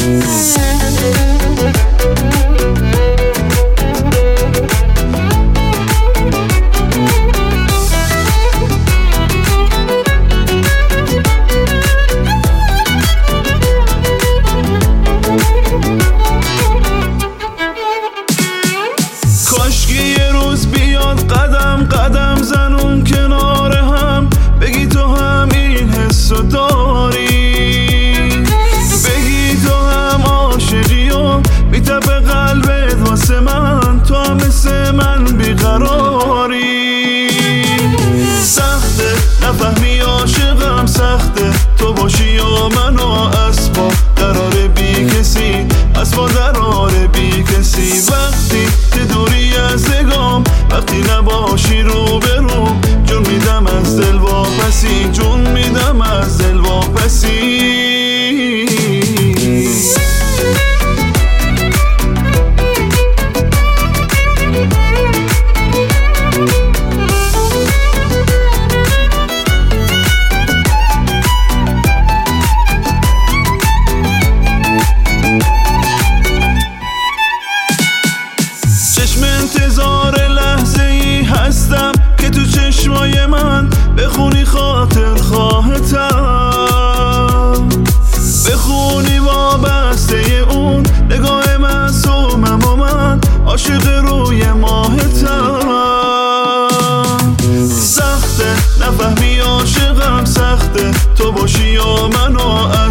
کاشکی یه روز بیاد قدم قدم زنون کنار هم، بگی تو هم این حسو داری، بگی تو هم عاشقی و میتپه قلبت واسه من، تو هم مثل من بیقراری. سخته نفهمی عاشقم، سخته تو باشی و منو اسبا قرار بی کسی، اسبا قرار بی کسی. وقتی که دوری از نگام، وقتی نباشی رو به رو، جون میدم از دل واپسی، جون میدم از دل واپسی. چشم انتظار لحظه ای هستم که تو چشمای من بخونی خاطر خواهتم، بخونی وابسته اون نگاه معصومم و من عاشق روی ماهتم. سخته نفهمی عاشقم، سخته تو باشی و منو